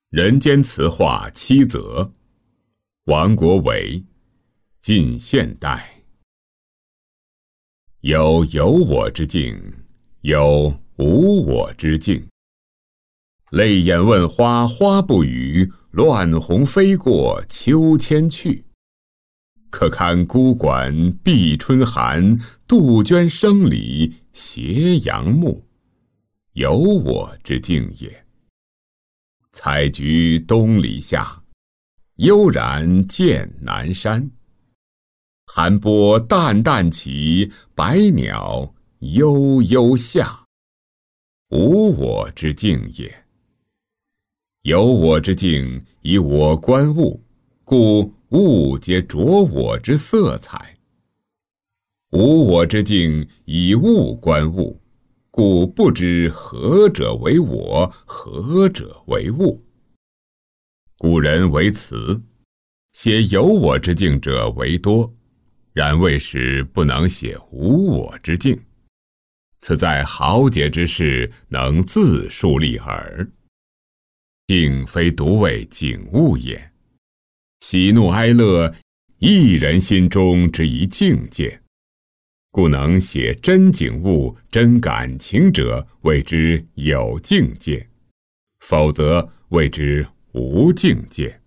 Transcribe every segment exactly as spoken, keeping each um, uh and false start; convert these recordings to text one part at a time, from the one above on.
人间词话七则，王国维，近现代。有有我之境，有无我之境。泪眼问花，花不语；乱红飞过，秋千去。可堪孤馆闭春寒，杜鹃声里斜阳暮。有我之境也。采菊东篱下，悠然见南山。寒波淡淡起，百鸟悠悠下。无我之境也。有我之境，以我观物，故物皆着我之色彩；无我之境，以物观物，故不知何者为我，何者为物。古人为词，写有我之境者为多，然未始不能写无我之境。此在豪杰之士能自树立耳。境非独为景物也，喜怒哀乐，一人心中之一境界。故能写真景物、真感情者，谓之有境界；否则谓之无境界。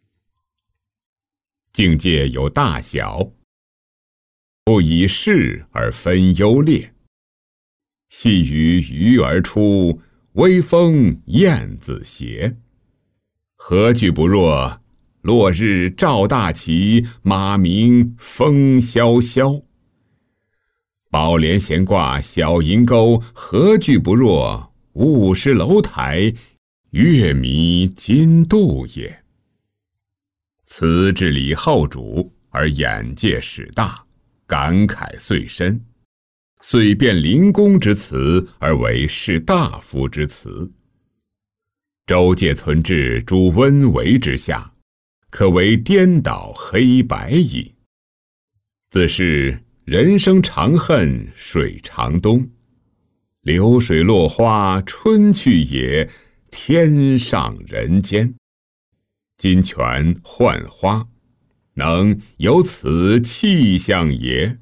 境界有大小，不以事而分优劣。细雨鱼儿出，微风燕子斜。何惧不若？落日照大旗，马鸣风萧萧。宝莲闲挂小银钩，何惧不若？雾失楼台，月迷津渡也。词至理后主，而眼界始大，感慨遂深，遂变临公之词，而为士大夫之词。周介存志诸温为之下，可谓颠倒黑白矣。自是人生长恨水长东，流水落花春去也，天上人间。金泉浣花，能有此气象也？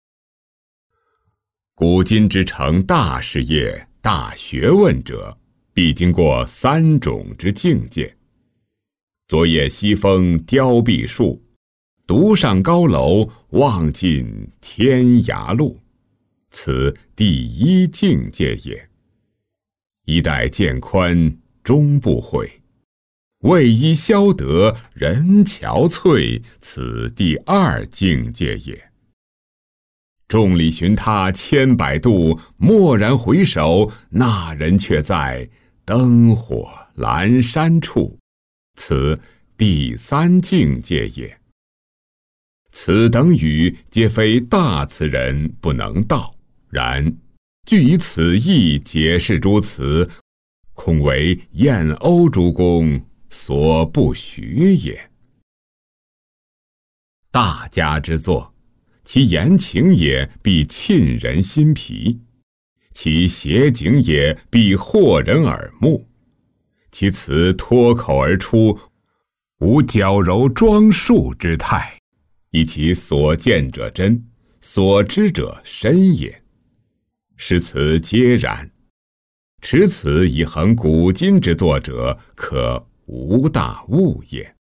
古今之成大事业、大学问者，必经过三种之境界。昨夜西风凋碧树，独上高楼，望尽天涯路。此第一境界也。衣带渐宽终不悔，为伊消得人憔悴。此第二境界也。众里寻他千百度，蓦然回首，那人却在灯火阑珊处。此第三境界也。此等语皆非大词人不能道，然据以此意解释诸词，恐为燕欧诸公所不许也。大家之作，其言情也必沁人心脾，其写景也必惑人耳目，其词脱口而出，无矫揉装束之态，以其所见者真，所知者深也。诗词皆然，持此以恒古今之作者，可无大物也。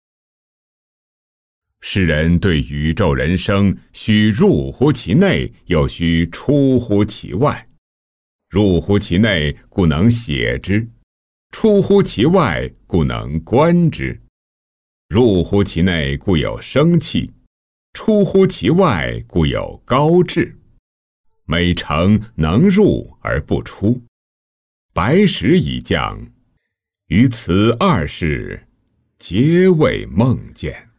诗人对宇宙人生，须入乎其内，又须出乎其外。入乎其内，故能写之；出乎其外，故能观之。入乎其内，故有生气；出乎其外，故有高致。每诚能入而不出，白石以降，于此二世，皆为梦见。